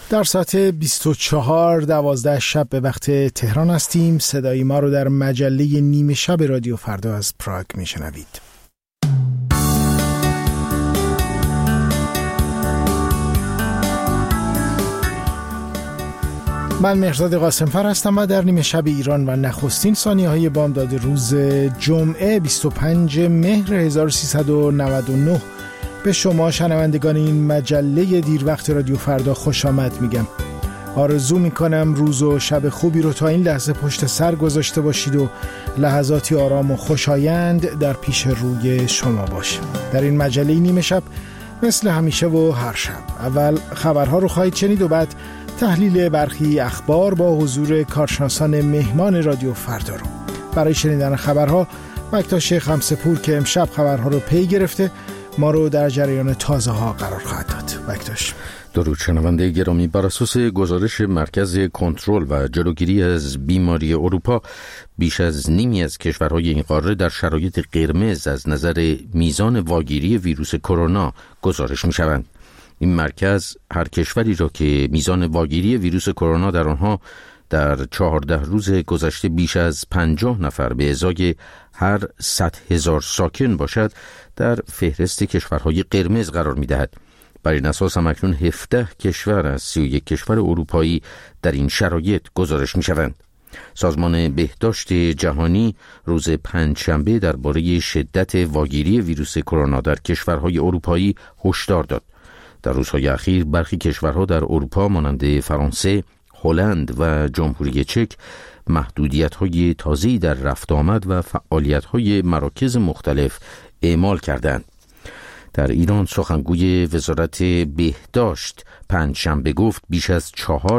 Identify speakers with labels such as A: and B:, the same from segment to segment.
A: در ساعت 24:12 شب به وقت تهران هستیم. صدای ما رو در مجله نیمه شب رادیو فردا از پراگ میشنوید. من مهرزاد قاسمفر هستم و در نیمه شب ایران و نخستین ثانیه‌های بامداد روز جمعه 25 مهر 1399 به شما شنوندگان این مجله دیر وقت رادیو فردا خوش آمد میگم. آرزو میکنم روز و شب خوبی رو تا این لحظه پشت سر گذاشته باشید و لحظاتی آرام و خوشایند در پیش روی شما باشه. در این مجله نیمه شب مثل همیشه و هر شب اول خبرها رو خواهید شنید و بعد تحلیل برخی اخبار با حضور کارشناسان مهمان رادیو فردا رو. برای شنیدن خبرها مکتاش خمسه‌پور که امشب خبرها رو پی گرفته ما رو در جریان تازه ها قرار خواهد داد. مکتاش.
B: درود شنونده گرامی، بر اساس گزارش مرکز کنترل و جلوگیری از بیماری اروپا، بیش از نیمی از کشورهای این قاره در شرایط قرمز از نظر میزان واگیری ویروس کرونا گزارش می شوند. این مرکز هر کشوری را که میزان واگیری ویروس کرونا در آنها در 14 روز گذشته بیش از 50 نفر به ازای هر 100,000 ساکن باشد در فهرست کشورهای قرمز قرار می دهد. بر این اساس هم اکنون 17 کشور از 31 کشور اروپایی در این شرایط گزارش می شوند. سازمان بهداشت جهانی روز پنجشنبه درباره شدت واگیری ویروس کرونا در کشورهای اروپایی هشدار داد. در روزهای اخیر برخی کشورها در اروپا مانند فرانسه، هلند و جمهوری چک محدودیت‌های تازه‌ای در رفت آمد و فعالیت‌های مراکز مختلف اعمال کردند. در ایران سخنگوی وزارت بهداشت پنجشنبه گفت بیش از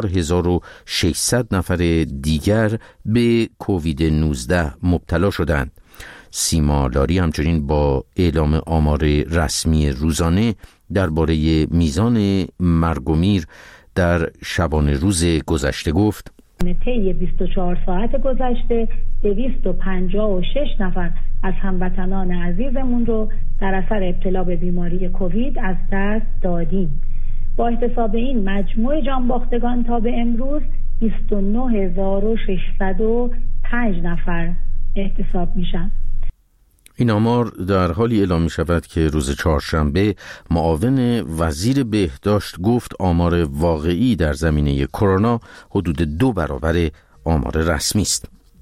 B: 4600 نفر دیگر به کووید 19 مبتلا شدند. سیما لاری همچنین با اعلام آمار رسمی روزانه درباره میزان مرگ و میر در شبانه روز گذشته گفت
C: طی 24 ساعت گذشته 256 نفر از هموطنان عزیزمون رو در اثر ابتلا به بیماری کووید از دست دادیم. با احتساب این مجموع جانباختگان تا به امروز 29605 نفر احتساب میشن.
B: این آمار در حالی اعلام می شود که روز چهارشنبه معاون وزیر بهداشت گفت آمار واقعی در زمینه کرونا حدود 2 برابر آمار رسمی است.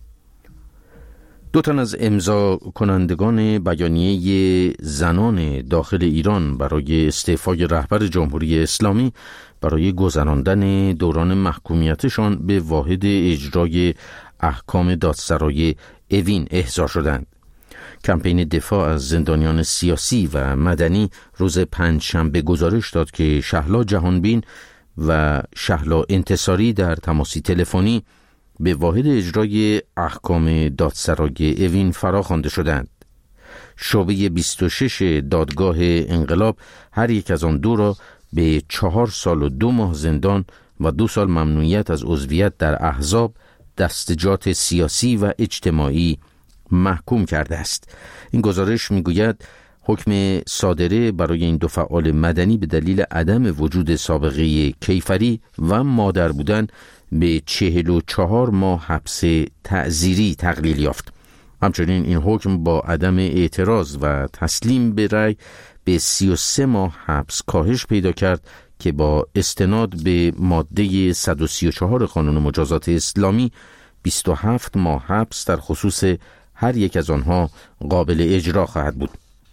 B: 2 تن از امضا کنندگان بیانیه زنان داخل ایران برای استعفای رهبر جمهوری اسلامی برای گذراندن دوران محکومیتشان به واحد اجرای احکام دادسرای اوین احضار شدند. کمپین دفاع از زندانیان سیاسی و مدنی روز پنجشنبه گزارش داد که شهلا جهانبین و شهلا انتصاری در تماسی تلفنی به واحد اجرای احکام دادسرای اوین فراخوانده شدند. شعبه 26 دادگاه انقلاب هر یک از آن دو را به 4 سال و 2 ماه زندان و 2 سال ممنوعیت از عضویت در احزاب، دستجات سیاسی و اجتماعی محکوم کرده است. این گزارش میگوید حکم صادره برای این 2 فعال مدنی به دلیل عدم وجود سابقه کیفری و مادر بودن به 44 ماه حبس تعزیری تقلیل یافت. همچنین این حکم با عدم اعتراض و تسلیم به رأی به 33 ماه حبس کاهش پیدا کرد که با استناد به ماده 134 قانون مجازات اسلامی 27 ماه حبس در خصوص هر یک از آنها قابل اجرا خواهد بود.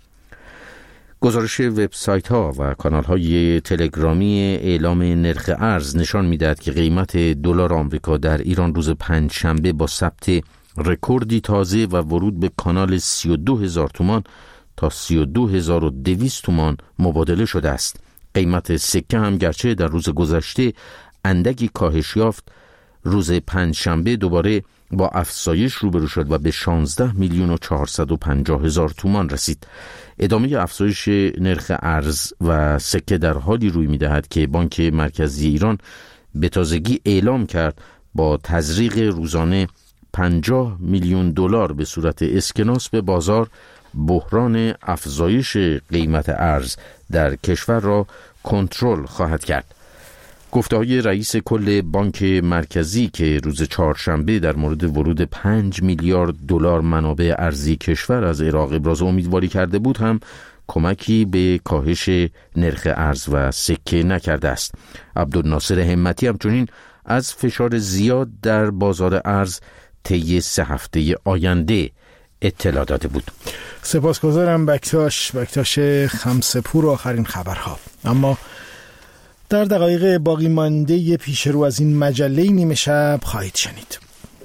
B: گزارش وبسایت ها و کانال های تلگرامی اعلام نرخ ارز نشان می‌دهد که قیمت دلار آمریکا در ایران روز پنجشنبه با ثبت رکوردی تازه و ورود به کانال 32,000 تومان تا 32,200 تومان مبادله شده است. قیمت سکه هم گرچه در روز گذشته اندکی کاهش یافت، روز پنجشنبه دوباره با افزایش روبرو شد و به 16,450,000 تومان رسید. ادامه افزایش نرخ ارز و سکه در حالی روی می‌دهد که بانک مرکزی ایران به تازگی اعلام کرد با تزریق روزانه 50 میلیون دلار به صورت اسکناس به بازار بحران افزایش قیمت ارز در کشور را کنترل خواهد کرد. گفته‌های رئیس کل بانک مرکزی که روز چهارشنبه در مورد ورود 5 میلیارد دلار منابع ارزی کشور از عراق ابراز امیدواری کرده بود هم کمکی به کاهش نرخ ارز و سکه نکرده است. عبدالناصر همتی همچنین از فشار زیاد در بازار ارز طی 3 هفته آینده اطلاع داده بود.
A: سپاسگزارم بکتاش خمسپور. آخرین خبرها. اما در دقایق باقی مانده پیش رو از این مجله نیمه شب خواهید شنید.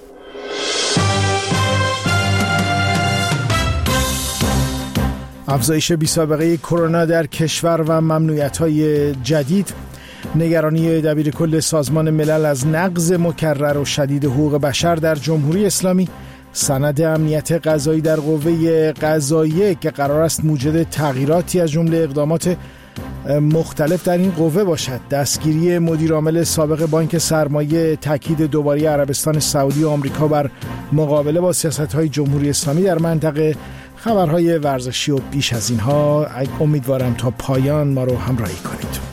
A: افزایش بی‌سابقه کرونا در کشور و ممنوعیت‌های جدید، نگرانی دبیرکل سازمان ملل از نقض مکرر و شدید حقوق بشر در جمهوری اسلامی، سند امنیت قضایی در قوه قضاییه که قرار است موجب تغییراتی از جمله اقدامات مختلف در این قوه باشد، دستگیری مدیرعامل سابق بانک سرمایه، تاکید دوباره عربستان سعودی و آمریکا بر مقابله با سیاست‌های جمهوری اسلامی در منطقه، خبرهای ورزشی و بیش از اینها. امیدوارم تا پایان ما رو همراهی کنید.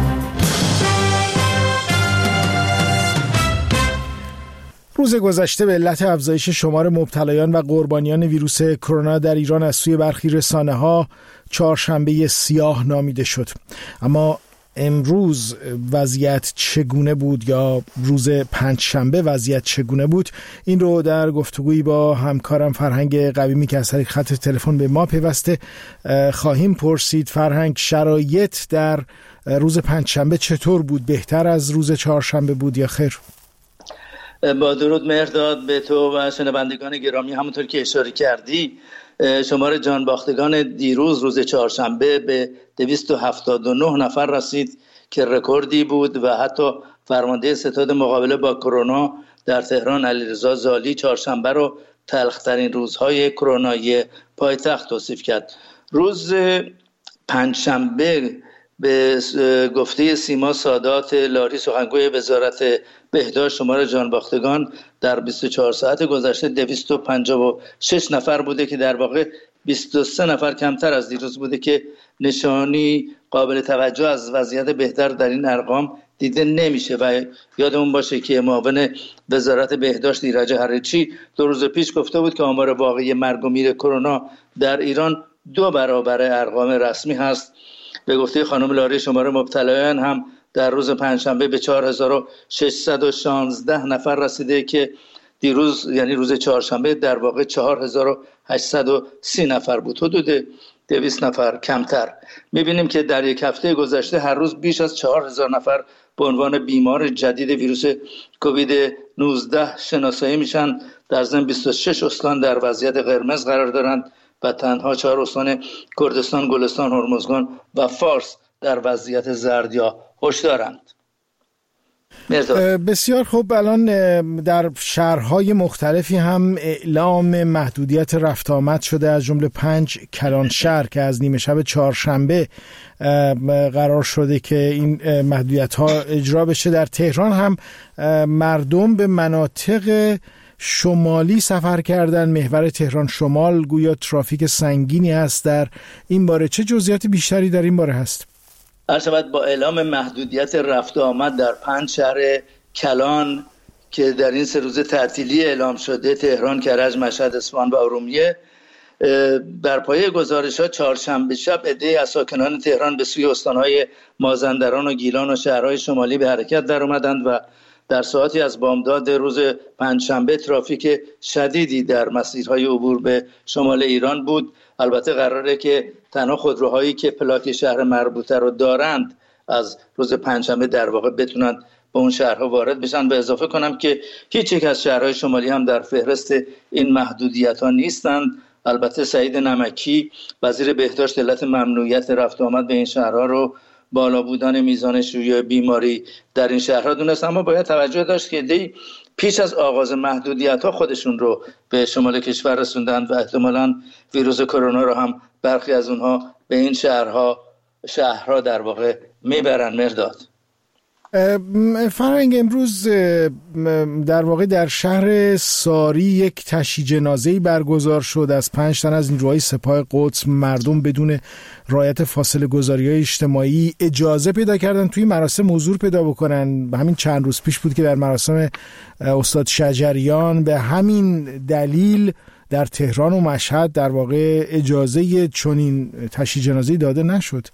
A: روز گذشته به علت افزایش شمار مبتلایان و قربانیان ویروس کرونا در ایران از سوی برخی رسانه‌ها چهارشنبه سیاه نامیده شد. اما امروز وضعیت چگونه بود یا روز پنجشنبه وضعیت چگونه بود؟ این رو در گفتگویی با همکارم فرهنگ قویمی که از طریق خط تلفن به ما پیوسته خواهیم پرسید. فرهنگ، شرایط در روز پنجشنبه چطور بود؟ بهتر از روز چهارشنبه بود یا خیر؟
D: با درود مهرداد به تو و شنوندگان گرامی. همونطور که اشاره کردی شمار جانباختگان دیروز روز چهارشنبه به 279 نفر رسید که رکوردی بود و حتی فرمانده ستاد مقابله با کرونا در تهران علیرضا زالی چهارشنبه رو تلخ‌ترین روزهای کرونایی پایتخت توصیف کرد. روز پنجشنبه به گفته سیما سادات لاری سخنگوی وزارت بهداشت شمار جانباختگان در 24 ساعت گذشته 256 نفر بوده که در واقع 23 نفر کمتر از دیروز بوده که نشانی قابل توجه از وضعیت بهتر در این ارقام دیده نمیشه. و یادمون باشه که معاون وزارت بهداشت ایرج هرچی 2 روز پیش گفته بود که آمار واقعی مرگ و میر کرونا در ایران 2 برابر ارقام رسمی هست. به گفته خانم لاری شمار مبتلایان هم در روز پنجشنبه به 4616 نفر رسیده که دیروز یعنی روز چهارشنبه در واقع 4830 نفر بود، حدود 200 نفر کمتر. می‌بینیم که در یک هفته گذشته هر روز بیش از 4000 نفر به عنوان بیمار جدید ویروس کووید 19 شناسایی میشن. در ضمن 26 استان در وضعیت قرمز قرار دارند و تنها 4 استان کردستان، گلستان، هرمزگان و فارس در وضعیت زرد یا هشدارند.
A: بسیار خوب. الان در شهرهای مختلفی هم اعلام محدودیت رفت آمد شده، از جمله 5 کلان شهر که از نیمه شب چهارشنبه قرار شده که این محدودیت ها اجرا بشه. در تهران هم مردم به مناطق شمالی سفر کردن. محور تهران شمال گویا ترافیک سنگینی هست در این باره. چه جزئیات بیشتری در این باره هست؟
D: عرض با اعلام محدودیت رفت و آمد در 5 شهر کلان که در این 3 روز تعطیلی اعلام شده، تهران، کرج، مشهد، اصفهان و ارومیه، بر پایه گزارش‌ها چهارشنبه شب عده‌ای از ساکنان تهران به سوی استان‌های مازندران و گیلان و شهرهای شمالی به حرکت در آمدند و در ساعتی از بامداد روز پنجشنبه ترافیک شدیدی در مسیرهای عبور به شمال ایران بود. البته قراره که تنها خودروهایی که پلاک شهر مربوطه رو دارند از روز پنجشنبه در واقع بتونند به اون شهرها وارد بشن. به اضافه کنم که هیچ یک از شهرهای شمالی هم در فهرست این محدودیت‌ها نیستند. البته سعید نمکی وزیر بهداشت علت ممنوعیت رفت و آمد به این شهرها رو بالا بودن میزان شیوع بیماری در این شهرها دونست، اما باید توجه داشت که پیش از آغاز محدودیت‌ها خودشون رو به شمال کشور رسوندن و احتمالاً ویروس کرونا رو هم برخی از اونها به این شهرها در واقع میبرن. مرداد
A: فرهنگ امروز در واقع در شهر ساری یک تشییع جنازه‌ای برگزار شد از 5 تن از نیروهای سپاه قدس. مردم بدون رعایت فاصله گذاری‌های اجتماعی اجازه پیدا کردن توی مراسم حضور پیدا بکنن. همین چند روز پیش بود که در مراسم استاد شجریان به همین دلیل در تهران و مشهد در واقع اجازه چنین تشییع جنازه‌ای داده نشد.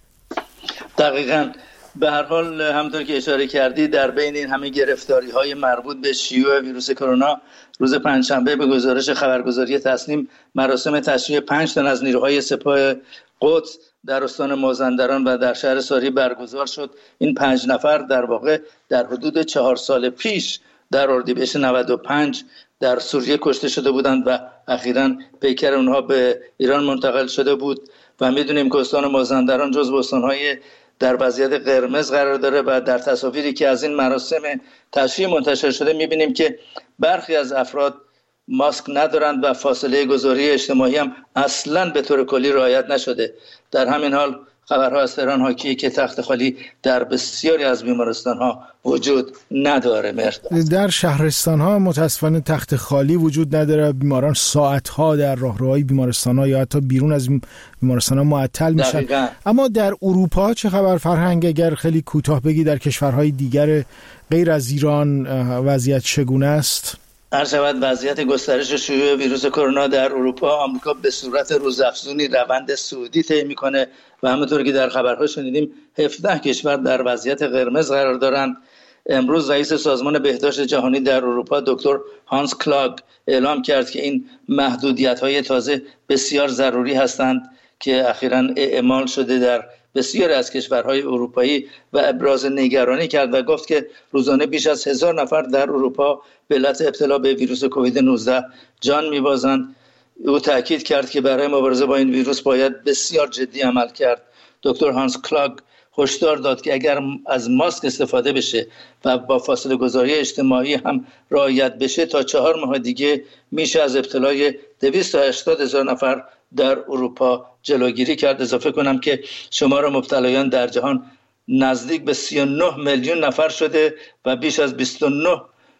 D: دقیقاً. به هر حال همونطور که اشاره کردی در بین این همه گرفتاری‌های مربوط به شیوع ویروس کرونا روز پنجشنبه به گزارش خبرگزاری تصنیم مراسم تشییع 5 تن از نیروهای سپاه قدس در استان مازندران و در شهر ساری برگزار شد. این 5 نفر در واقع در حدود 4 سال پیش در اردیبهشت 95 در سوریه کشته شده بودند و اخیراً پیکر اونها به ایران منتقل شده بود و می‌دونیم که استان مازندران جزو استان‌های در وضعیت قرمز قرار داره و در تصاویری که از این مراسم تشییع منتشر شده می‌بینیم که برخی از افراد ماسک ندارند و فاصله گذاری اجتماعی هم اصلاً به طور کلی رعایت نشده. در همین حال خبرها از تهران حاکیه که تخت خالی در بسیاری از بیمارستان‌ها وجود نداره.
A: در شهرستان‌ها متأسفانه تخت خالی وجود نداره. بیماران ساعت‌ها در راهروهای بیمارستان‌ها یا حتی بیرون از بیمارستان‌ها معطل میشن.
D: دقیقا.
A: اما در اروپا چه خبر فرهنگ؟ اگر خیلی کوتاه بگی در کشورهای دیگر غیر از ایران وضعیت چگونه است؟
D: شود وضعیت گسترش شیوع ویروس کرونا در اروپا، آمریکا به صورت روزافزونی روند صعودی طی میکنه و همونطور که در خبرها شنیدیم 17 کشور در وضعیت قرمز قرار دارند. امروز رئیس سازمان بهداشت جهانی در اروپا دکتر هانس کلاگ اعلام کرد که این محدودیت‌های تازه بسیار ضروری هستند که اخیراً اعمال شده در بسیاری از کشورهای اروپایی و ابراز نگرانی کرد و گفت که روزانه بیش از 1000 نفر در اروپا به علت ابتلا به ویروس کووید 19 جان می‌بازند. او تاکید کرد که برای مبارزه با این ویروس باید بسیار جدی عمل کرد. دکتر هانس کلاگ هشدار داد که اگر از ماسک استفاده بشه و با فاصله گذاری اجتماعی هم رعایت بشه تا 4 ماه دیگه میشه از ابتلای 280,000 نفر در اروپا جلوگیری کرد. اضافه کنم که شمار مبتلایان در جهان نزدیک به 39 میلیون نفر شده و بیش از 29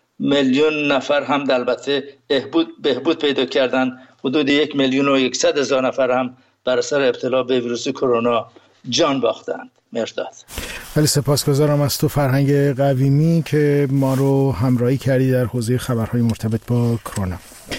D: میلیون نفر هم البته بهبود پیدا کردن. حدود 1,100,000 نفر هم بر اثر ابتلا به ویروس کرونا جان باختند. مرسی.
A: خیلی سپاسگزارم از تو فرهنگ قویمی که ما رو همراهی کردی در حوزه خبرهای مرتبط با کرونا.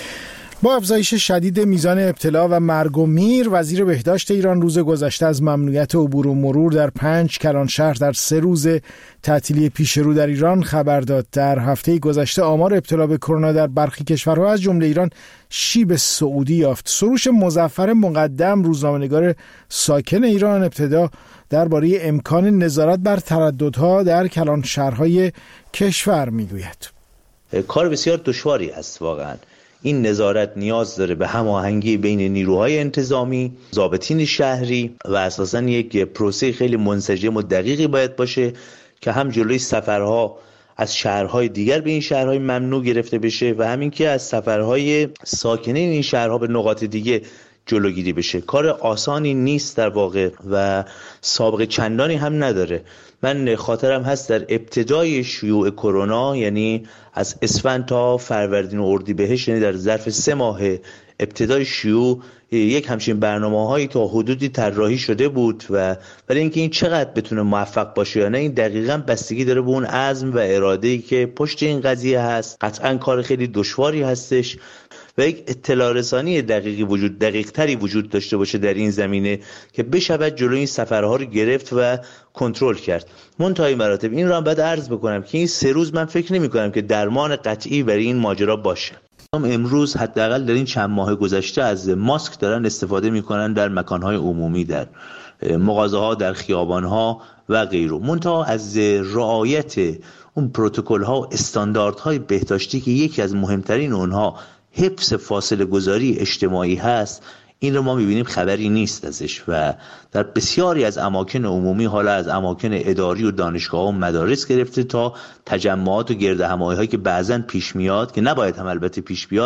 A: با افزایش شدید میزان ابتلا و مرگ و میر، وزیر بهداشت ایران روز گذشته از ممنوعیت عبور و مرور در 5 کلان شهر در 3 روز تعطیلی پیش رو در ایران خبر داد. در هفته گذشته آمار ابتلا به کرونا در برخی کشورها از جمله ایران شیب صعودی یافت. سروش مظفر مقدم، روزنامه‌نگار ساکن ایران، ابتدا درباره امکان نظارت بر ترددها در کلان شهرهای کشور میگوید.
E: کار بسیار دشواری است واقعا. این نظارت نیاز داره به هماهنگی بین نیروهای انتظامی، ضابطین شهری و اساساً یک پروسه خیلی منسجم و دقیقی باید باشه که هم جلوی سفرها از شهرهای دیگر به این شهرهای ممنوع گرفته بشه و همین که از سفرهای ساکنین این شهرها به نقاط دیگه جلوگیری بشه. کار آسانی نیست در واقع و سابقه چندانی هم نداره. من خاطرم هست در ابتدای شیوع کرونا، یعنی از اسفند تا فروردین و اردیبهشت، یعنی در ظرف 3 ماه ابتدای شیوع، یک همچین برنامه‌هایی تا حدودی طراحی شده بود و برای اینکه این چقدر بتونه موفق باشه یا نه، این دقیقاً بستگی داره به اون عزم و اراده‌ای که پشت این قضیه هست. قطعاً کار خیلی دشواری هستش و یک اطلاع رسانی دقیق‌تری وجود داشته باشه در این زمینه که بشود جلوی این سفرها رو گرفت و کنترل کرد. منتهای مراتب این رو هم باید عرض بکنم که این 3 روز من فکر نمی‌کنم که درمان قطعی برای این ماجرا باشه. امروز حداقل در این چند ماه گذشته از ماسک دارن استفاده میکنن در مکانهای عمومی، در مغازه‌ها، در خیابان‌ها و غیره. منتها از رعایت اون پروتکل‌ها و استانداردهای بهداشتی که یکی از مهمترین اونها حفظ فاصله گذاری اجتماعی هست، این رو ما می‌بینیم خبری نیست ازش و در بسیاری از اماکن عمومی، حالا از اماکن اداری و دانشگاه‌ها و مدارس گرفته تا تجمعات و گردهمایی‌هایی که بعضاً پیش میاد که نباید هم البته پیش بیاد،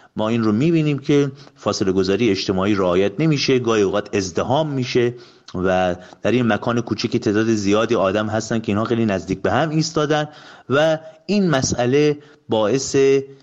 E: ما این رو میبینیم که فاصله گذاری اجتماعی رعایت نمیشه، گاهی اوقات ازدحام میشه و در این مکان کوچیکی تعداد زیادی آدم هستن که اینها خیلی نزدیک به هم ایستادن و این مسئله باعث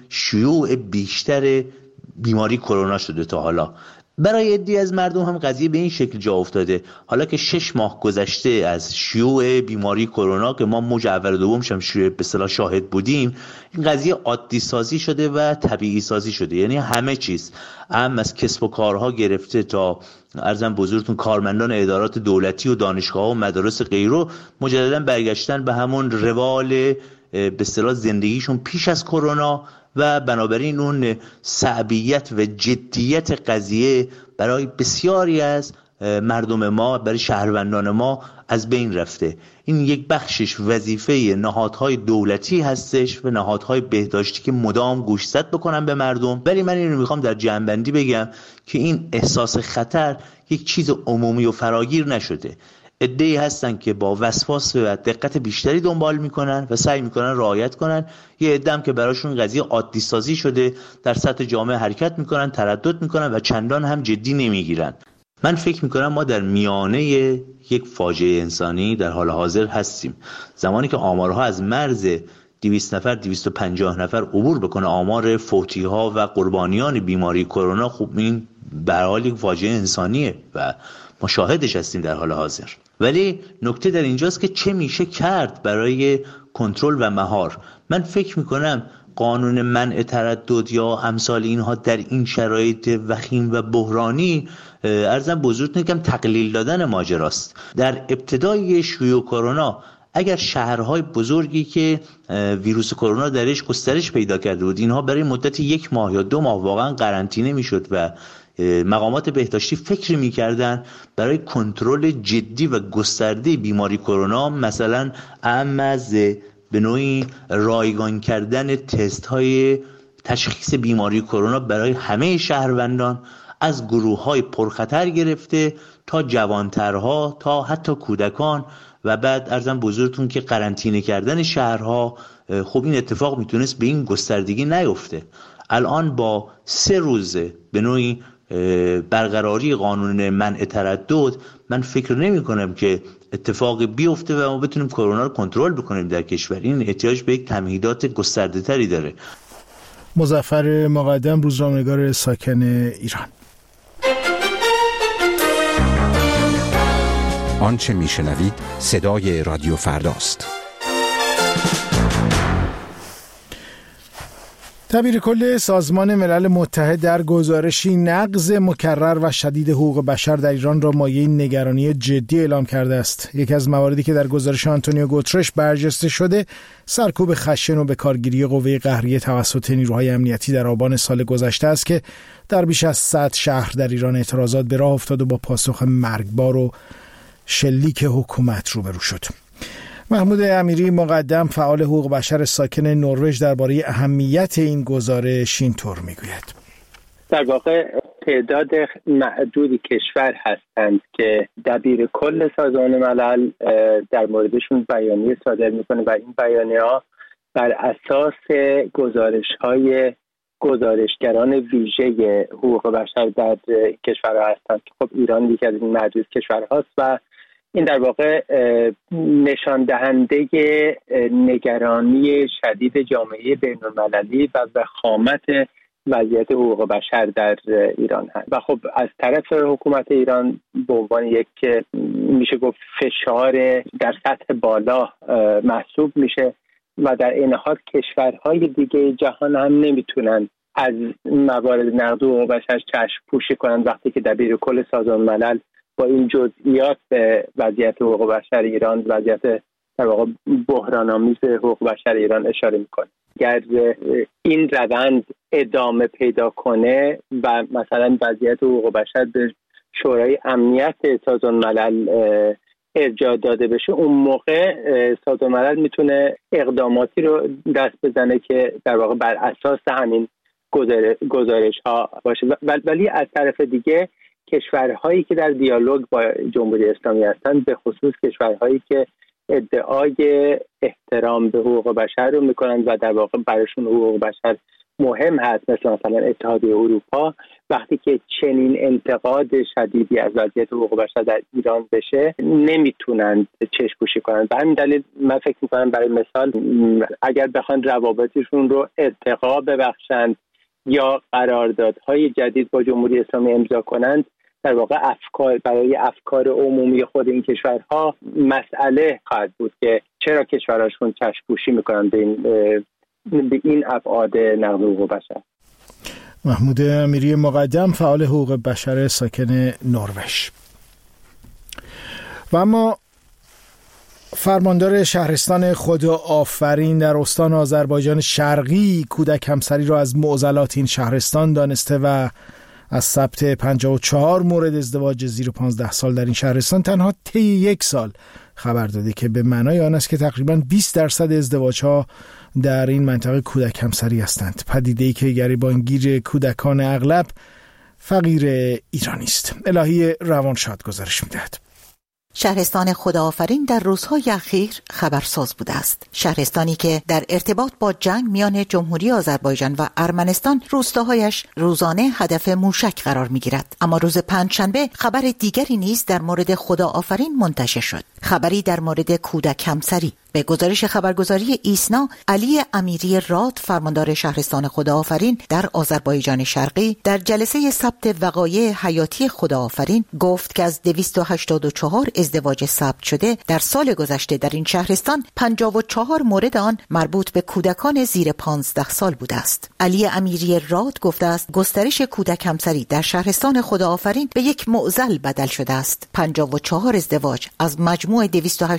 E: شیوع بیشتر بیماری کرونا شده. تا حالا برای عده‌ای از مردم هم قضیه به این شکل جا افتاده، حالا که 6 ماه گذشته از شیوع بیماری کرونا که ما موج اول و دومش هم به اصطلاح شاهد بودیم، این قضیه عادی سازی شده و طبیعی سازی شده. یعنی همه چیز، از کسب و کارها گرفته تا عرضم بزرگتون کارمندان ادارات دولتی و دانشگاه‌ها و مدارس غیره مجددا برگشتن به همون روال به اصطلاح زندگیشون پیش از کرونا و بنابراین اون صعبیت و جدیت قضیه برای بسیاری از مردم ما، برای شهروندان ما از بین رفته. این یک بخشش وظیفه نهادهای دولتی هستش و نهادهای بهداشتی که مدام گوشزد بکنن به مردم، ولی من اینو میخوام در جمع‌بندی بگم که این احساس خطر یک چیز عمومی و فراگیر نشده. عده‌ای هستن که با وسواس و دقت بیشتری دنبال میکنن و سعی میکنن رعایت کنن، یه عده هم که براشون قضیه عادی سازی شده در سطح جامعه حرکت میکنن، تردد میکنن و چندان هم جدی نمیگیرن. من فکر میکنم ما در میانه یک فاجعه انسانی در حال حاضر هستیم. زمانی که آمارها از مرز 200 نفر 250 نفر عبور بکنه، آمار فوتی‌ها و قربانیان بیماری کرونا، خوب این به هر حال یک فاجعه انسانیه و ما شاهدش هستیم در حال حاضر. ولی نکته در اینجاست که چه میشه کرد برای کنترل و مهار. من فکر میکنم قانون منع تردد یا امثال اینها در این شرایط وخیم و بحرانی عرضم بزرگتون یکم تقلیل دادن ماجراست. در ابتدای شیوع کرونا اگر شهرهای بزرگی که ویروس کرونا درش گسترش پیدا کرده بود، اینها برای مدت 1 ماه یا 2 ماه واقعا قرنطینه میشد و مقامات بهداشتی فکر میکردن برای کنترل جدی و گسترده بیماری کرونا، مثلا اهم از به نوعی رایگان کردن تست های تشخیص بیماری کرونا برای همه شهروندان، از گروه های پرخطر گرفته تا جوانترها تا حتی کودکان، و بعد عرضم بزرگتون که قرنطینه کردن شهرها. خب این اتفاق میتونست به این گستردگی نیفته. الان با 3 روز به نوعی برقراری قانون منع تردد، من فکر نمی کنم که اتفاقی بیفته و ما بتونیم کرونا رو کنترل بکنیم در کشور. این احتیاج به یک تمهیدات گسترده تری داره.
A: مظفر مقدم، روزنامه‌نگار ساکن ایران.
F: آنچه میشنوید صدای رادیو فرداست.
A: دبیر کل سازمان ملل متحد در گزارشی نقض مکرر و شدید حقوق بشر در ایران را مایه نگرانی جدی اعلام کرده است. یکی از مواردی که در گزارش آنتونیو گوترش برجسته شده، سرکوب خشن و به کارگیری قوه قهریه توسط نیروهای امنیتی در آبان سال گذشته است که در بیش از 100 شهر در ایران اعتراضات به راه افتاد و با پاسخ مرگبار و شلیک حکومت روبرو شد. محمود امیری، مقدم فعال حقوق بشر ساکن نروژ، درباره اهمیت این گزارش اینطور میگوید:
G: در واقع تعداد معدودی کشور هستند که دبیر کل سازمان ملل در موردشون بیانیه صادر میکنه و این بیانیه‌ها بر اساس گزارش‌های گزارشگران ویژه حقوق بشر در کشورها هستند که خب ایران یکی از این معدود کشورهاست و این در واقع نشان دهنده نگرانی شدید جامعه بین‌المللی و وخامت وضعیت حقوق بشر در ایران هست و خب از طرف حکومت ایران به عنوان یک میشه گفت فشار در سطح بالا محسوب میشه و در این حال کشورهای دیگه جهان هم نمیتونن از موارد نقض حقوق بشر چشم پوشی کنن وقتی که دبیر کل سازمان ملل با این جزئیات به وضعیت حقوق بشر ایران، وضعیت در واقع بحران‌آمیز حقوق بشر ایران اشاره میکنه. اگر این روند ادامه پیدا کنه و مثلا وضعیت حقوق بشر به شورای امنیت سازمان ملل ارجاع داده بشه، اون موقع سازمان ملل میتونه اقداماتی رو دست بزنه که در واقع بر اساس همین گزارش ها باشه. ولی از طرف دیگه کشورهایی که در دیالوگ با جمهوری اسلامی هستند، به خصوص کشورهایی که ادعای احترام به حقوق بشر رو میکنند و در واقع براشون حقوق بشر مهم هست مثلا اتحادیه اروپا وقتی که چنین انتقاد شدیدی از وضعیت حقوق بشر در ایران بشه نمیتونن چشم‌پوشی کنن. به همین دلیل من فکر میکنم برای مثال اگر بخوان روابطشون رو ارتقا ببخشند یا قراردادهای جدید با جمهوری اسلامی امضا کنند، در واقع برای افکار عمومی خود این کشورها مسئله خواهد بود که چرا کشورهاشون چشم‌پوشی میکنن به این ابعاد نقض حقوق بشر.
A: محمود امیری مقدم، فعال حقوق بشر ساکن نروژ. و اما فرماندار شهرستان خداآفرین در استان آذربایجان شرقی کودک همسری را از معضلات این شهرستان دانسته و از ثبت 54 مورد ازدواج زیر 15 سال در این شهرستان تنها طی 1 سال خبر داده که به معنای آن است که تقریباً 20% ازدواج‌ها در این منطقه کودک همسری هستند. پدیده‌ای که گریبانگیر کودکان اغلب فقیر ایرانی است. الهی روانشاد گزارش می‌دهد.
H: شهرستان خداآفرین در روزهای اخیر خبرساز بوده است. شهرستانی که در ارتباط با جنگ میان جمهوری آذربایجان و ارمنستان روستاهایش روزانه هدف موشک قرار میگیرد. اما روز پنجشنبه خبر دیگری نیز در مورد خداآفرین منتشر شد. خبری در مورد کودک همسری. به گزارش خبرگزاری ایسنا، علی امیری راد، فرماندار شهرستان خداآفرین در آذربایجان شرقی، در جلسه ثبت وقایع حیاتی خداآفرین گفت که از 284 ازدواج ثبت شده در سال گذشته در این شهرستان 54 مورد آن مربوط به کودکان زیر 15 سال بوده است. علی امیری راد گفته است گسترش کودک همسری در شهرستان خداآفرین به یک معضل بدل شده است. 54 ازدواج از مجموع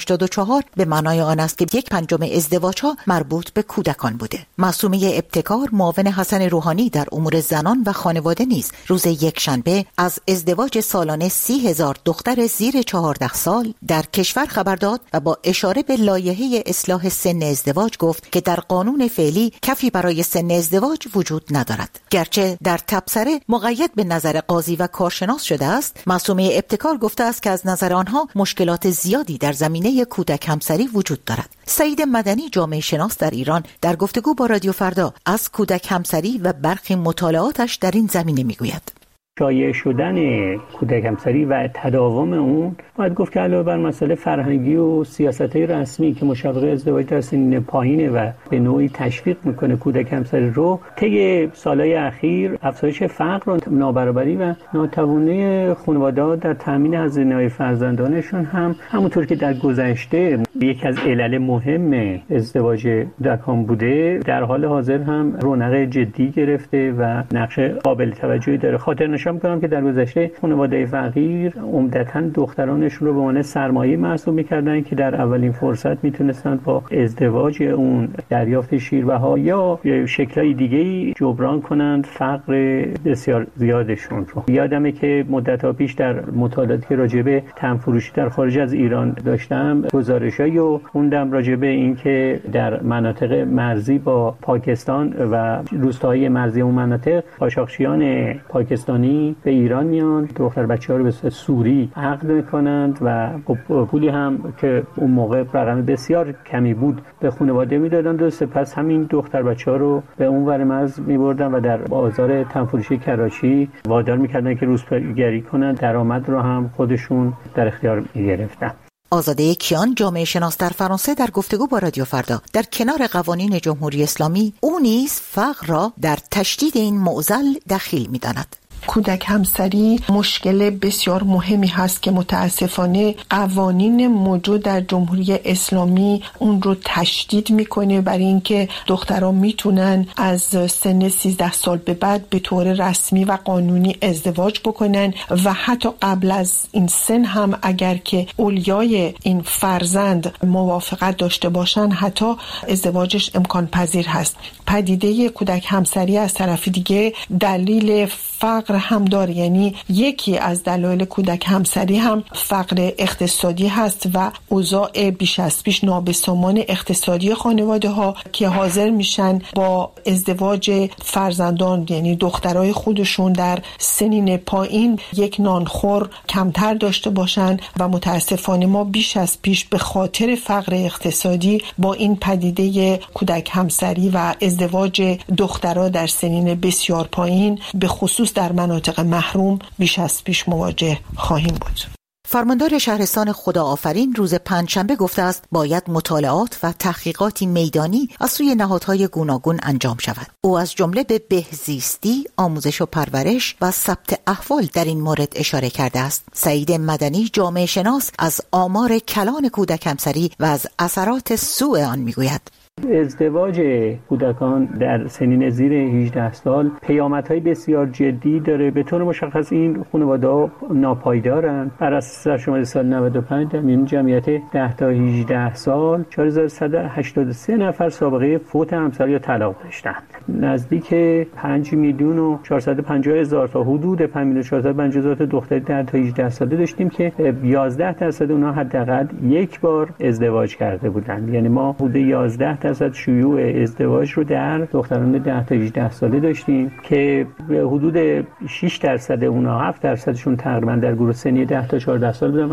H: 284 به معنای آن است که 1/5 ازدواج‌ها مربوط به کودکان بوده. معصومه ابتکار، معاون حسن روحانی در امور زنان و خانواده نیز روز یکشنبه از ازدواج سالانه 30,000 دختر زیر 14 سال در کشور خبر داد و با اشاره به لایحه اصلاح سن ازدواج گفت که در قانون فعلی کفی برای سن ازدواج وجود ندارد. گرچه در تبصره مقید به نظر قاضی و کارشناس شده است، معصومه ابتکار گفته است که از نظر آنها مشکلات زیادی در زمینه کودک همسری وجود دارد. سعید مدنی، جامعه شناس در ایران، در گفتگو با رادیو فردا از کودک همسری و برخی مطالعاتش در این زمینه میگوید.
I: شایع شدن کودک همسری و تداوم اون باید گفت که علاوه بر مسئله فرهنگی و سیاست‌های رسمی که مشوق ازدواج در سنین پایینه و به نوعی تشویق میکنه کودک همسری رو، طی سالهای اخیر افزایش فقر و نابرابری و ناتوانی خانواده‌ها در تامین هزینه‌های فرزندانشون هم همونطور که در گذشته یکی از علل مهم ازدواج کودکان بوده، در حال حاضر هم رونق جدی گرفته و نقش قابل توجهی داره. خاطر نشان می‌کنم که در گذشته خانواده فقیر عمدتاً دخترانشون رو به عنوان سرمایه محسوب می‌کردن که در اولین فرصت میتونستن با ازدواج اون دریافت شیربها یا شکل‌های دیگه‌ای جبران کنند فقر بسیار زیادشون رو. یادمه که مدت‌ها پیش در مطالعاتی راجع به تنفروشی در خارج از ایران داشتم، گزارش‌هایی رو خوندم راجع به اینکه در مناطق مرزی با پاکستان و روستاهای مرزی اون مناطق قاچاقچیان پاکستانی به ایران میان، دختر بچه‌ها رو به صورت سوری عقد میکنند و پولی هم که اون موقع رقم بسیار کمی بود به خانواده میدادند و سپس همین دختر بچه‌ها رو به اون ور مرز میبردن و در بازار تنفروشی کراچی وادار میکردن که روزگاری کنند، درآمد رو هم خودشون در اختیار میگرفتن.
H: آزاده کیان، جامعه شناس در فرانسه، در گفتگو با رادیو فردا در کنار قوانین جمهوری اسلامی او نیز فقر را در تشدید این معضل دخیل می‌داند.
J: کودک همسری مشکل بسیار مهمی هست که متاسفانه قوانین موجود در جمهوری اسلامی اون رو تشدید میکنه برای اینکه دختران میتونن از سن 13 سال به بعد به طور رسمی و قانونی ازدواج بکنن و حتی قبل از این سن هم اگر که اولیای این فرزند موافقت داشته باشن حتی ازدواجش امکان پذیر هست. پدیده کودک همسری از طرف دیگه دلیل فقر هم داره. یعنی یکی از دلایل کودک همسری هم فقر اقتصادی هست و اوضاع بیش از پیش نابسامان اقتصادی خانواده ها که حاضر میشن با ازدواج فرزندان، یعنی دخترای خودشون در سنین پایین، یک نانخور کمتر داشته باشن و متاسفانه ما بیش از پیش به خاطر فقر اقتصادی با این پدیده کودک همسری و ازدواج دخترها در سنین بسیار پایین به خصوص در مناطق محروم بیش از پیش مواجه خواهیم بود.
H: فرماندار شهرستان خداآفرین روز پنجشنبه گفته است باید مطالعات و تحقیقاتی میدانی از سوی نهادهای گوناگون انجام شود. او از جمله به بهزیستی، آموزش و پرورش و ثبت احوال در این مورد اشاره کرده است. سعید مدنی، جامعه شناس، از آمار کلان کودک همسری و از اثرات سوء آن میگوید.
I: ازدواج کودکان در سنین زیر 18 سال پیامدهای بسیار جدی داره. به طور مشخص این خانواده‌ها ناپایدارن. بر اساس شماره سال 95 در میان جمعیت 10 تا 18 سال 4183 نفر سابقه فوت همسر یا طلاق داشتند. نزدیک 5,450,000 تا حدود 5,450,000 تا دختر 10 تا 18 ساله داشتیم که 11% اونها حداقل یک بار ازدواج کرده بودند. یعنی ما حدود 11% شیوع ازدواج رو در دختران 10 تا 18 ساله داشتیم که حدود 6% اونها 7%شون تقریبا در گروه سنی 10 تا 14 سال بودن و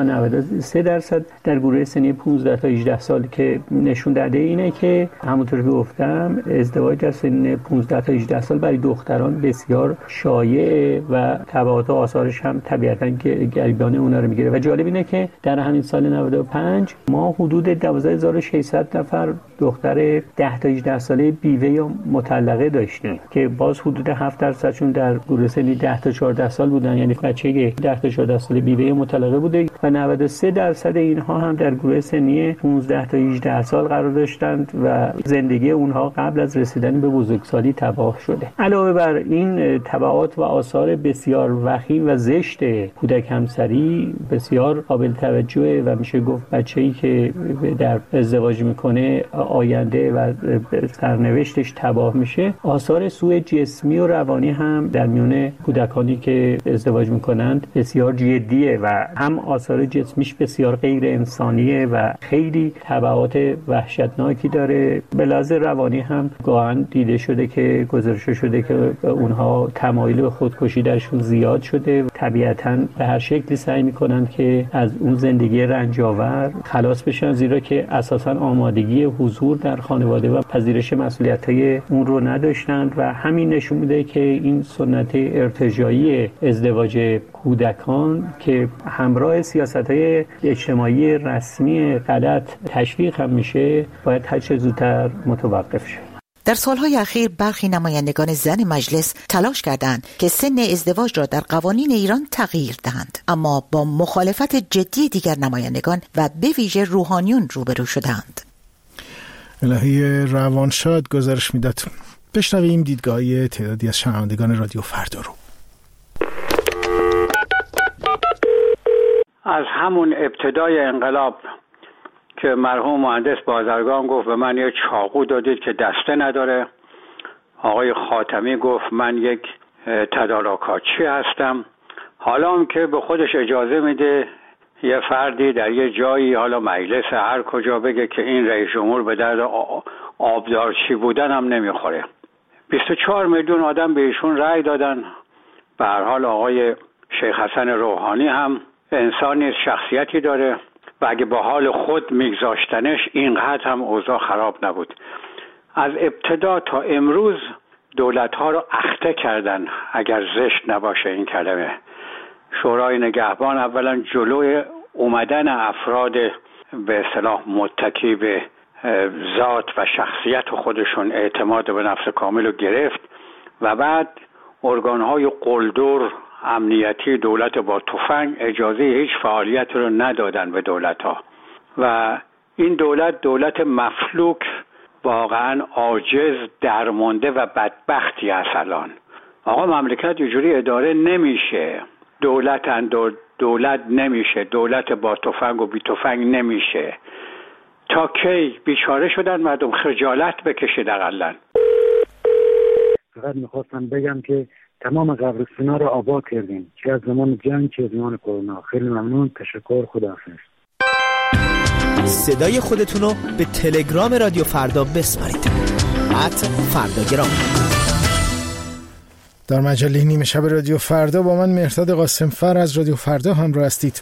I: 93% در گروه سنی 15 تا 18 سال که نشون داده اینه که همونطور که گفتم ازدواج در سن 15 تا 18 سال برای دختران بسیار شایعه و تبعات و آثارش هم طبیعتاً گریبان اونها رو میگیره. و جالب اینه که در همین سال 95 ما حدود 12600 نفر دختر 10 تا 18 ساله بیوه یا مطلقه داشتیم که باز حدود 7%شون در گروه سنی 10 تا 14 سال بودن. یعنی بچه 10 تا 14 ساله بیوه مطلقه بوده و 93% اینها هم در گروه سنی 15 تا 18 سال قرار داشتند و زندگی اونها قبل از رسیدن به بزرگسالی تباه شده. علاوه بر این تبعات و آثار بسیار وخیم و زشت کودک همسری بسیار قابل توجهه و میشه گفت بچه‌ای که در ازدواج میکنه آینده و سرنوشتش تباه میشه. آثار سوء جسمی و روانی هم در میون کودکانی که ازدواج میکنند بسیار جدیه و هم آثار جسمیش بسیار غیر انسانیه و خیلی تبعات وحشتناکی داره. به لحاظ روانی هم گاهن دیده شده که گزارش شده که اونها تمایل به خودکشی درشون زیاد شده و طبیعتاً به هر شکلی سعی میکنند که از اون زندگی رنجاور خلاص بشن، زیرا که اساساً آمادگی حضور در خانواده و پذیرش مسئولیت‌های اون رو نداشتند و همین نشون میده که این سنت ارتجاعی ازدواج کودکان که همراه سیاست‌های اجتماعی رسمی غلط تشویق هم میشه باید هر چه زودتر متوقف شه.
H: در سالهای اخیر برخی نمایندگان زن مجلس تلاش کردند که سن ازدواج را در قوانین ایران تغییر دهند، اما با مخالفت جدی دیگر نمایندگان و به ویژه روحانیون روبرو شدند.
A: الهی روانشاد گزارش میداد. بشنویم دیدگاه تعدادی از شنوندگان رادیو فردا رو.
K: از همون ابتدای انقلاب که مرحوم مهندس بازرگان گفت به من یک چاقو دادید که دسته نداره، آقای خاتمی گفت من یک تدارکاتچی هستم، حالا هم که به خودش اجازه میده یه فردی در یه جایی، حالا مجلس هر کجا، بگه که این رئیس جمهور به درد آبدارچی بودن هم نمیخوره. 24 میلیون آدم به ایشون رأی دادن. به هر حال آقای شیخ حسن روحانی هم انسانی شخصیتی داره و اگه با حال خود میگذاشتنش اینقدر هم اوضاع خراب نبود. از ابتدا تا امروز دولت‌ها رو اخته کردن، اگر زشت نباشه این کلمه. شورای نگهبان اولا جلوی اومدن افراد به اصطلاح متکی به ذات و شخصیت خودشون اعتماد به نفس کامل رو گرفت و بعد ارگان‌های قلدر امنیتی دولت با تفنگ اجازه هیچ فعالیت رو ندادن به دولت‌ها و این دولت مفلوک، واقعا عاجز، درمانده و بدبختی است. الان آقا مملکت اینجوری اداره نمیشه. دولت نمیشه، دولت با تفنگ و بی تفنگ نمیشه. تا کی؟ بیچاره شدن مردم، خجالت بکشید. اقلن
L: فقط میخواستم بگم که تمام قبرستانا رو آباد کردیم که از زمان جنگ که زمان کرونا. خیلی ممنون، تشکر، خداحافظ.
M: صدای خودتون رو به تلگرام رادیو فردا بسپارید. @فرداگرام.
A: در مجله نیمه شب رادیو فردا با من مهرداد قاسمفر از رادیو فردا همراه هستید.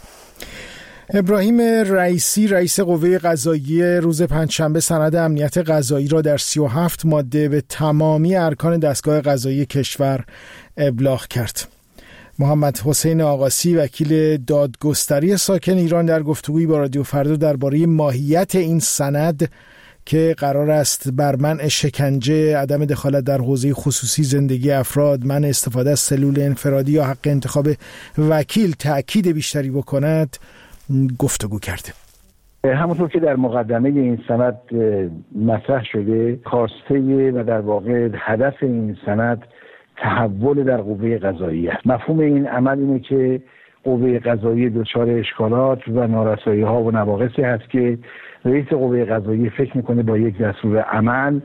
A: ابراهیم رئیسی رئیس قوه قضاییه روز پنجشنبه سند امنیت قضایی را در 37 ماده به تمامی ارکان دستگاه قضایی کشور ابلاغ کرد. محمد حسین آقاسی وکیل دادگستری ساکن ایران در گفتگویی با رادیو فردا درباره ماهیت این سند که قرار است بر منع شکنجه، عدم دخالت در حوزه خصوصی زندگی افراد، منع استفاده از سلول انفرادی یا حق انتخاب وکیل تأکید بیشتری بکند گفتگو کرده.
N: همونطور که در مقدمه این سند مطرح شده، خواسته و در واقع هدف این سند تحول در قوه قضاییه است. مفهوم این عمل اینه که قوه قضاییه دچار اشکالات و نارسایی‌ها و نواقصی هست که رئیس قوه قضاییه فکر میکنه با یک دستور عمل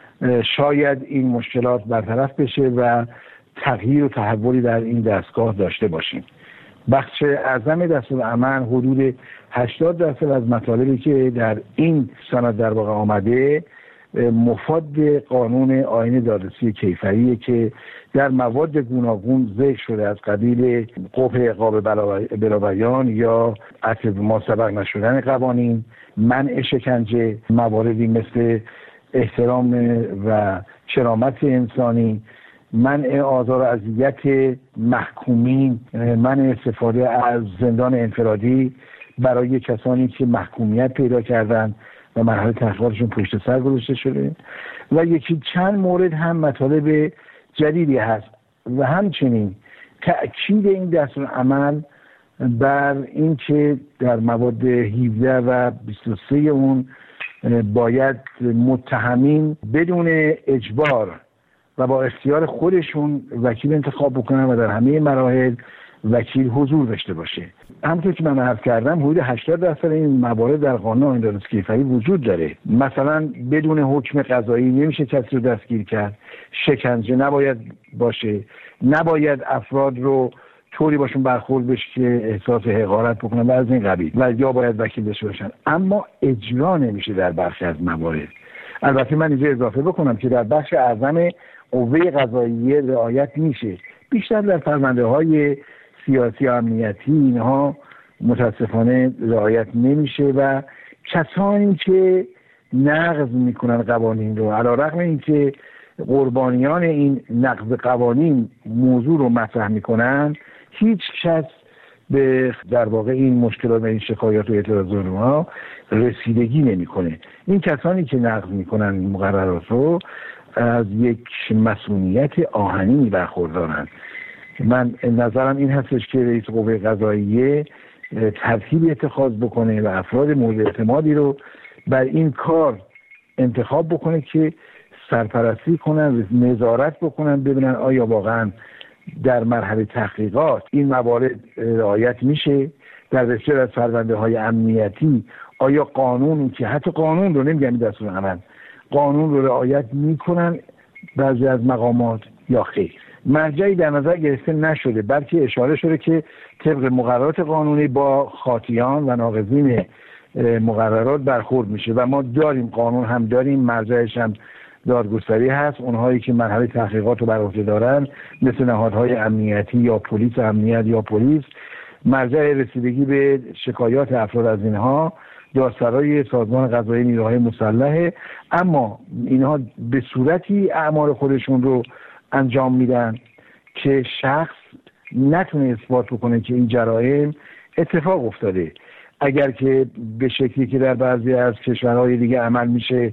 N: شاید این مشکلات برطرف بشه و تغییر و تحولی در این دستگاه داشته باشیم. بخش اعظم دستور عمل حدود 80% از مطالبی که در این سند در واقع آمده مفاد قانون آیین دادرسی کیفریه که در مواد گوناگون ذکر شده، از قبیل قبح عقاب بلابیان یا عطف ما سبق نشدن قوانین، منع شکنجه، مواردی مثل احترام و کرامت انسانی، منع آزار و اذیت محکومین، منع استفاده از زندان انفرادی برای کسانی که محکومیت پیدا کردن و مرحله تحقیقاتشون پشت سر گذاشته شده و یکی چند مورد هم مطالب جدیدی هست و همچنین تأکید این دستور عمل بر این که در مواد 17 و 23 اون باید متهمین بدون اجبار و با اختیار خودشون وکیل انتخاب بکنن و در همه مراحل وکیل حضور داشته باشه. همونطور که من عرض کردم حدود 80% این موارد در قانون آیین دادرسی کیفری وجود داره. مثلا بدون حکم قضایی نمیشه کسی رو دستگیر کرد، شکنجه نباید باشه، نباید افراد رو طوری باشون برخورد بشه که احساس حقارت بکنن و از این قبیل، و یا باید وکیل داشته باشن. اما اجرا نمیشه در برخی از موارد. البته من اینجا اضافه بکنم که در بخش اعظم قوه قضاییه رعایت میشه، بیشتر در فرمانده‌های سیاسی امنیتی اینها متاسفانه رعایت نمیشه و کسانی که نقض میکنن قوانین رو، علیرغم اینکه قربانیان این نقض قوانین موضوع رو مطرح میکنن، هیچ کس به در واقع این مشکلات و این شکایات و اعتراضات ما رسیدگی نمیکنه. این کسانی که نقض میکنن این مقررات رو از یک مسئولیت آهنی برخوردارن. من نظرم این هستش که رئیس قوه قضاییه ترتیب اتخاذ بکنه و افراد مورد اعتمادی رو بر این کار انتخاب بکنه که سرپرستی کنن، نظارت بکنن، ببینن آیا واقعا در مرحله تحقیقات این موارد رعایت میشه. در بسیار از فرمانده‌های امنیتی آیا قانون، که حتی قانون رو نمیگم دستور عمل، قانون رو رعایت میکنن بعضی از مقامات یا خیر. مرجعی در نظر گرفته نشده، بلکه اشاره شده که طبق مقررات قانونی با خاطیان و ناقضین مقررات برخورد میشه و ما داریم، قانون هم داریم، مرجعش هم دادگستری هست. اونهایی که مرحله تحقیقات رو بر عهده دارن مثل نهادهای امنیتی یا پلیس امنیت یا پلیس، مرجع رسیدگی به شکایات افراد از اینها دادسرای سازمان قضایی نیروهای مسلحه، اما اینها به صورتی اعمال خودشون رو انجام میدن که شخص نتونه اثبات بکنه که این جرائم اتفاق افتاده. اگر که به شکلی که در بعضی از کشورهای دیگه عمل میشه،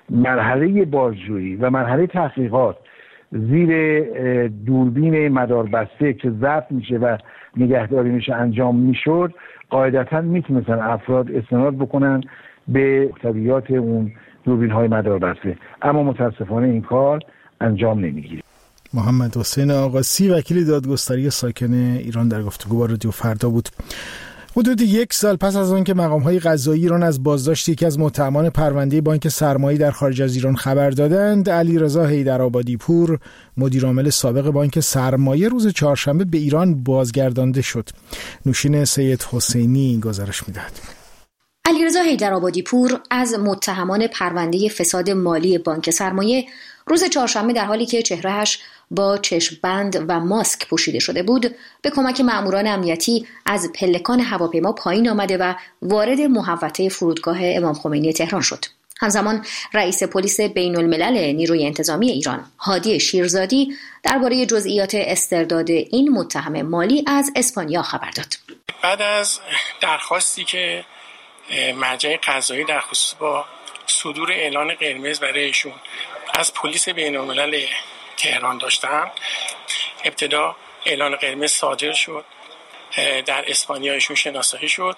N: مرحله بازجویی و مرحله تحقیقات زیر دوربین مداربسته که ضبط میشه و نگهداری میشه انجام میشد، قاعدتا میتونستن افراد استناد بکنن به طبیعات اون دوربین های مداربسته، اما متاسفانه این کار انجام نمیگیره.
A: محمد حسین آقاسی وکیل دادگستری ساکن ایران در گفتگو با رادیو فردا بود. حدود 1 سال پس از آن که مقام‌های قضایی ایران از بازداشت یکی از متهمان پرونده بانک سرمایه‌ای در خارج از ایران خبر دادند، علیرضا حیدرآبادی پور، مدیرعامل سابق بانک سرمایه، روز چهارشنبه به ایران بازگردانده شد. نوشین سید حسینی گزارش می‌دهد.
O: علیرضا حیدرآبادی پور از متهمان پرونده فساد مالی بانک سرمایه روز چهارشنبه در حالی که چهرهش با چشم‌بند و ماسک پوشیده شده بود، به کمک مأموران امنیتی از پلکان هواپیما پایین آمده و وارد محوطه فرودگاه امام خمینی تهران شد. همزمان رئیس پلیس بین‌الملل نیروی انتظامی ایران، هادی شیرزادی، درباره جزئیات استرداد این متهم مالی از اسپانیا خبر داد.
P: بعد از درخواستی که مرجع قضایی در خصوص با صدور اعلان قرمز برای ایشون از پلیس بین‌الملل تهران داشتن، ابتدا اعلان قرمز صادر شد، در اسپانیا ایشون شناسایی شد،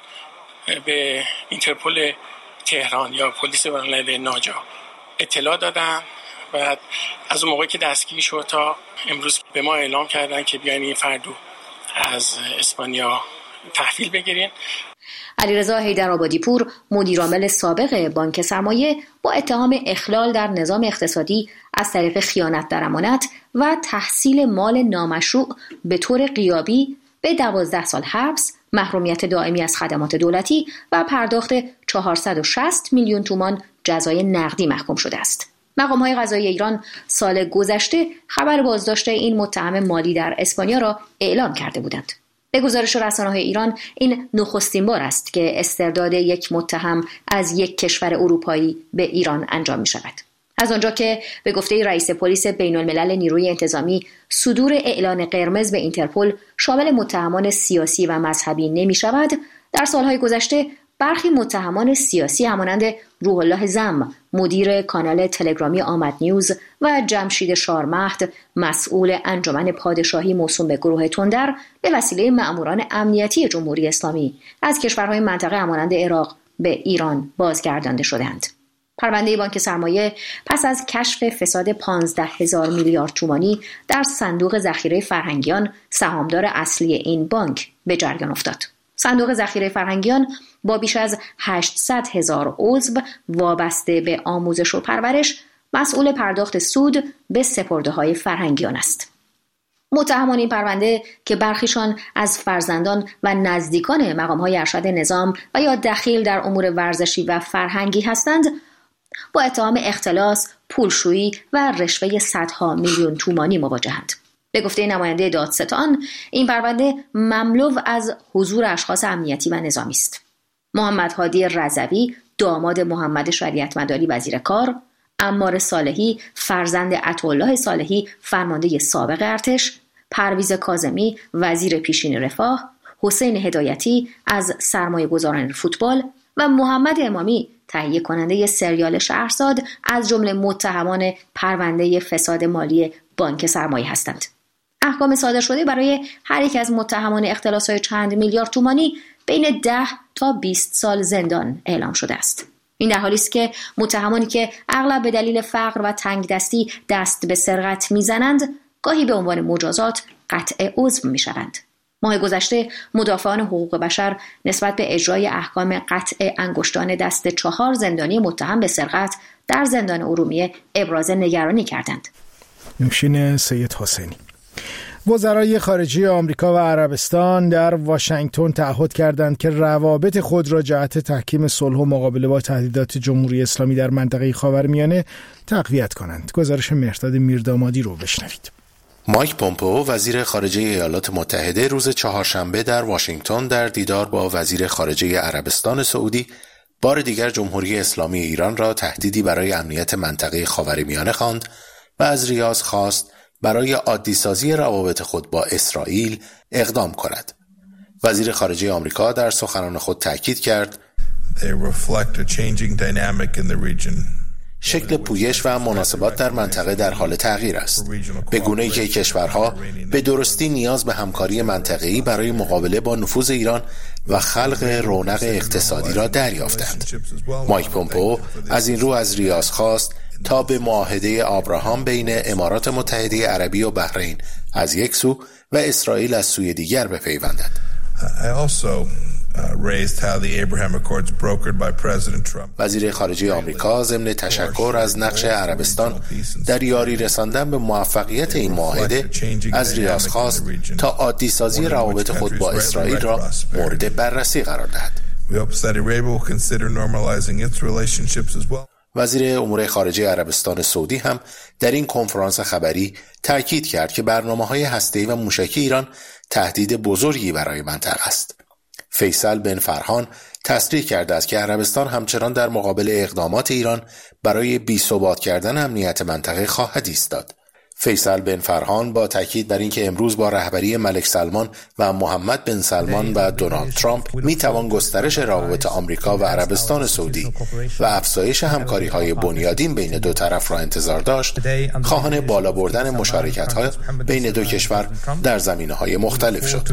P: به اینترپل تهران یا پلیس بین‌الملل ناجا اطلاع دادن و از اون موقعی که دستگیر شد تا امروز به ما اعلام کردن که بیاین این فردو از اسپانیا تحویل بگیرین.
O: علیرضا حیدرآبادی پور، مدیرعامل سابق بانک سرمایه، با اتهام اخلال در نظام اقتصادی از طریق خیانت در امانت و تحصیل مال نامشروع به طور غیابی به 12 سال حبس، محرومیت دائمی از خدمات دولتی و پرداخت 460 میلیون تومان جزای نقدی محکوم شده است. مقام‌های قضایی ایران سال گذشته خبر بازداشت این متهم مالی در اسپانیا را اعلام کرده بودند. به گزارش رسانه‌های ایران، این نخستین بار است که استرداد یک متهم از یک کشور اروپایی به ایران انجام می‌شود. از آنجا که به گفته رئیس پلیس بین‌الملل نیروی انتظامی صدور اعلان قرمز به اینترپل شامل متهمان سیاسی و مذهبی نمی‌شود، در سالهای گذشته برخی متهمان سیاسی همانند روح الله زم، مدیر کانال تلگرامی آمد نیوز، و جمشید شارمهد، مسئول انجمن پادشاهی موسوم به گروه تندر، به وسیله مأموران امنیتی جمهوری اسلامی از کشورهای منطقه همانند عراق به ایران بازگردانده شدند. پرونده بانک سرمایه پس از کشف فساد 15,000 میلیارد تومانی در صندوق ذخیره فرهنگیان، سهامدار اصلی این بانک، به جریان افتاد. صندوق ذخیره فرهنگیان با بیش از 800,000 عضو وابسته به آموزش و پرورش، مسئول پرداخت سود به سپرده‌های فرهنگیان است. متهمان این پرونده که برخیشان از فرزندان و نزدیکان مقام‌های ارشد نظام و یا دخیل در امور ورزشی و فرهنگی هستند، با اتهام اختلاس، پولشویی و رشوه صدها میلیون تومانی مواجهند. به گفته نماینده دادستان، این پرونده مملو از حضور اشخاص امنیتی و نظامی است. محمد هادی رضوی، داماد محمد شریعت مداری وزیر کار، عمار صالحی، فرزند عطاالله صالحی فرمانده سابق ارتش، پرویز کاظمی، وزیر پیشین رفاه، حسین هدایتی از سرمایه گذاران فوتبال و محمد امامی، تهیه کننده سریال شهرزاد، از جمله متهمان پرونده فساد مالی بانک سرمایه هستند. احکام صادر شده برای هر یک از متهمان اختلاس‌های چند میلیارد تومانی بین 10 تا 20 سال زندان اعلام شده است. این در حالی است که متهمانی که اغلب به دلیل فقر و تنگ دستی دست به سرقت میزنند، گاهی به عنوان مجازات قطع عضو میشوند. ماه گذشته مدافعان حقوق بشر نسبت به اجرای احکام قطع انگشتان دست 4 زندانی متهم به سرقت در زندان ارومیه ابراز نگرانی کردند.
A: نوشین سید حسینی. وزرای خارجه آمریکا و عربستان در واشنگتن تعهد کردند که روابط خود را جهت تحکیم صلح و مقابله با تهدیدات جمهوری اسلامی در منطقه خاورمیانه تقویت کنند. گزارش مهرداد میردامادی رو بشنوید.
Q: مایک پومپئو، وزیر خارجه ایالات متحده، روز چهارشنبه در واشنگتن در دیدار با وزیر خارجه عربستان سعودی بار دیگر جمهوری اسلامی ایران را تهدیدی برای امنیت منطقه خاورمیانه خواند و از ریاض خواست برای عادی‌سازی روابط خود با اسرائیل اقدام کند. وزیر خارجه آمریکا در سخنان خود تاکید کرد شکل پویش و مناسبات در منطقه در حال تغییر است، به گونه‌ای که کشورها به درستی نیاز به همکاری منطقه‌ای برای مقابله با نفوذ ایران و خلق رونق اقتصادی را دریافتند. مایک پومپئو از این رو از ریاض خواست تا به معاهده آبراهام بین امارات متحده عربی و بحرین از یک سو و اسرائیل از سوی دیگر بپیوندد. وزیر خارجه آمریکا ضمن تشکر از نقش عربستان در یاری رساندن به موفقیت این معاهده از ریاض خواست تا عادی سازی روابط خود با اسرائیل را مورد بررسی قرار دهد. وزیر امور خارجه عربستان سعودی هم در این کنفرانس خبری تاکید کرد که برنامه‌های هسته‌ای و موشکی ایران تهدید بزرگی برای منطقه است. فیصل بن فرحان تصریح کرده است که عربستان همچنان در مقابل اقدامات ایران برای بی‌ثبات کردن امنیت منطقه خواهد ایستاد. فیصل بن فرحان با تاکید بر اینکه امروز با رهبری ملک سلمان و محمد بن سلمان و دونالد ترامپ میتوان گسترش روابط آمریکا و عربستان سعودی و افزایش همکاری‌های بنیادین بین دو طرف را انتظار داشت، خواهان بالا بردن مشارکت‌ها بین دو کشور در زمینه‌های مختلف شد.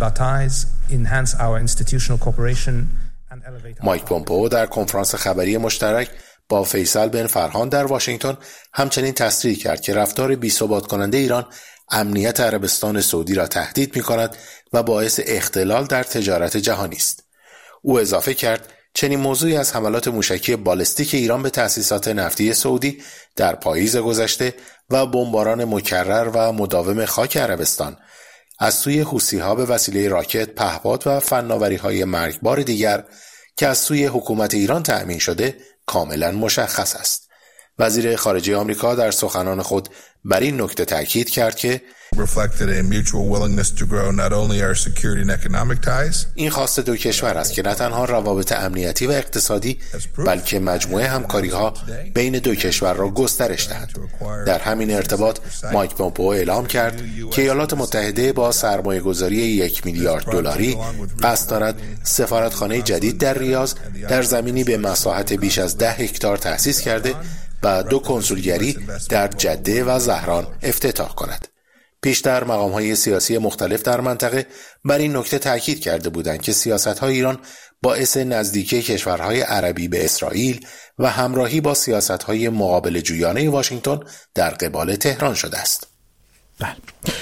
Q: مایک پومپئو در کنفرانس خبری مشترک با فیصل بن فرحان در واشنگتن همچنین تصریح کرد که رفتار بی‌ثبات کننده ایران امنیت عربستان سعودی را تهدید می‌کند و باعث اختلال در تجارت جهانی است. او اضافه کرد چنین موضوعی از حملات موشکی بالستیک ایران به تأسیسات نفتی سعودی در پاییز گذشته و بمباران مکرر و مداوم خاک عربستان از سوی حوثی‌ها به وسیله راکت، پهپاد و فناوری‌های مرگبار دیگر که از سوی حکومت ایران تأمین شده کاملا مشخص است. وزیر خارجه آمریکا در سخنان خود بر این نکته تاکید کرد که این خواست دو کشور است که نه تنها روابط امنیتی و اقتصادی بلکه مجموعه همکاری‌ها بین دو کشور را گسترش دهد. در همین ارتباط مایک پومپئو اعلام کرد که ایالات متحده با سرمایه‌گذاری 1 میلیارد دلاری قصد دارد سفارتخانه جدید در ریاض در زمینی به مساحت بیش از 10 هکتار تأسیس کرده و 2 کنسولگری در جده و زهران افتتاح کند. پیشتر مقام‌های سیاسی مختلف در منطقه بر این نکته تاکید کرده بودند که سیاست‌های ایران باعث نزدیکی کشورهای عربی به اسرائیل و همراهی با سیاست‌های مقابل جویانه واشنگتن در قبال تهران شده است.
A: بله.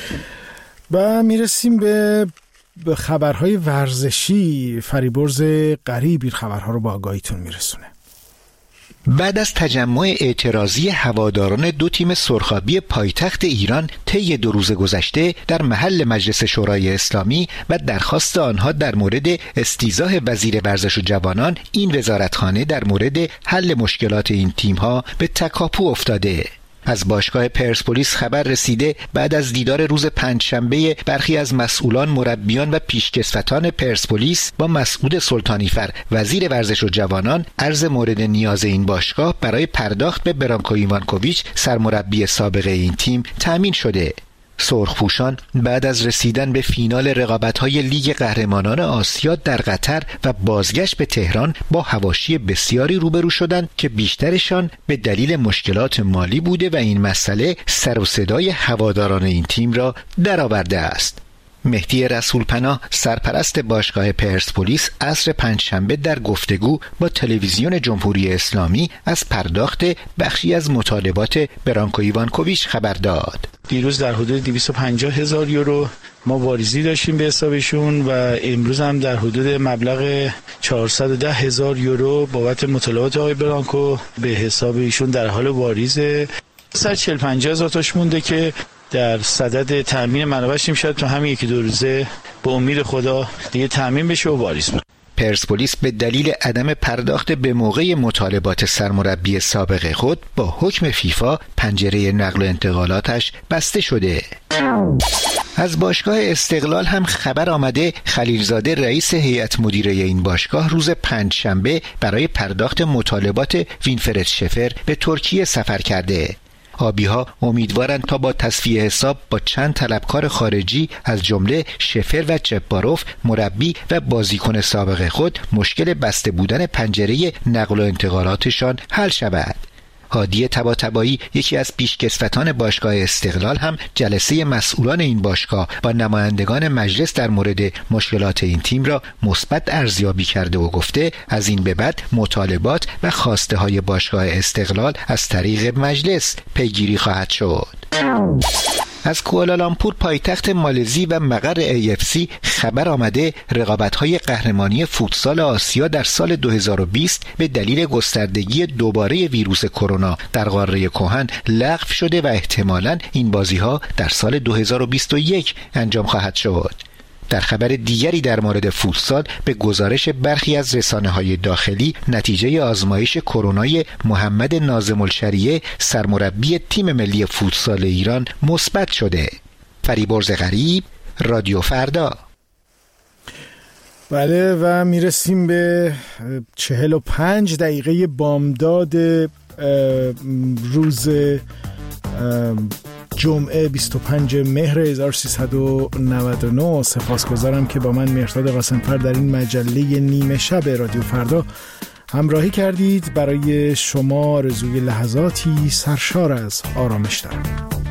A: و میرسیم به خبرهای ورزشی. فریبرز غریب این خبرها رو با آگاهیتون میرسونه.
R: بعد از تجمع اعتراضی هواداران 2 تیم سرخابی پایتخت ایران طی 2 روز گذشته در محل مجلس شورای اسلامی و درخواست آنها در مورد استیضاح وزیر ورزش و جوانان، این وزارتخانه در مورد حل مشکلات این تیم‌ها به تکاپو افتاده. از باشگاه پرسپولیس خبر رسیده بعد از دیدار روز پنجشنبه برخی از مسئولان، مربیان و پیشکسوتان پرسپولیس با مسعود سلطانیفر وزیر ورزش و جوانان، عرض مورد نیاز این باشگاه برای پرداخت به برانکو ایوانکوویچ سرمربی سابق این تیم تأمین شده. سرخپوشان بعد از رسیدن به فینال رقابت‌های لیگ قهرمانان آسیا در قطر و بازگشت به تهران با حواشی بسیاری روبرو شدند که بیشترشان به دلیل مشکلات مالی بوده و این مسئله سر و صدای هواداران این تیم را درآورده است. مهدی رسولپناه سرپرست باشگاه پرسپولیس عصر پنجشنبه در گفتگو با تلویزیون جمهوری اسلامی از پرداخت بخشی از مطالبات برانکو ایوانکوویچ خبر داد.
S: دیروز در حدود 250,000 یورو ما واریزی داشتیم به حسابشون و امروز هم در حدود مبلغ 410,000 یورو بابت مطالبات آقای برانکو به حساب ایشون در حال واریزه. 140-150,000 تاش مونده که در صدد تامین منابعش شاید تو همین 1-2 روزه به امید خدا دیگه تامین بشه و واریز بشه.
R: پرسپولیس به دلیل عدم پرداخت به موقع مطالبات سرمربی سابق خود با حکم فیفا پنجره نقل و انتقالاتش بسته شده. از باشگاه استقلال هم خبر آمده خلیلزاده رئیس هیئت مدیره این باشگاه روز پنجشنبه برای پرداخت مطالبات وینفرد شفر به ترکیه سفر کرده. آبی‌ها امیدوارند تا با تصفیه حساب با چند طلبکار خارجی از جمله شفر و جباروف مربی و بازیکن سابق خود مشکل بسته بودن پنجره نقل و انتقالاتشان حل شود. هادی طباطبایی یکی از پیشکسوتان باشگاه استقلال هم جلسه مسئولان این باشگاه با نمایندگان مجلس در مورد مشکلات این تیم را مثبت ارزیابی کرده و گفته از این به بعد مطالبات و خواسته های باشگاه استقلال از طریق مجلس پیگیری خواهد شد. از کوالالامپور پایتخت مالزی و مقر AFC خبر آمده رقابت‌های قهرمانی فوتسال آسیا در سال 2020 به دلیل گستردگی دوباره ویروس کرونا در قاره کهن لغو شده و احتمالاً این بازی‌ها در سال 2021 انجام خواهد شد. در خبر دیگری در مورد فوتسال به گزارش برخی از رسانه‌های داخلی نتیجه آزمایش کرونای محمد ناظم الشریعه سرمربی تیم ملی فوتسال ایران مثبت شده. فریبرز غریب، رادیو فردا.
A: بله و میرسیم به 45 دقیقه بامداد روز جمعه 25 مهر 1399. سپاسگزارم که با من مهرداد قاسمفر در این مجله نیمه شب رادیو فردا همراهی کردید. برای شما آرزوی لحظاتی سرشار از آرامش دارم.